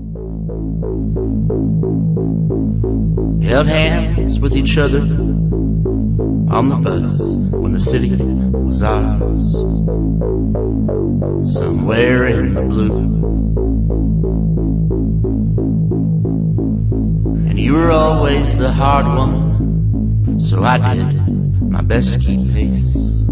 Held hands with each other on the bus when the city was ours. Somewhere in the blue. And you were always the hard woman, so I did my best to keep pace.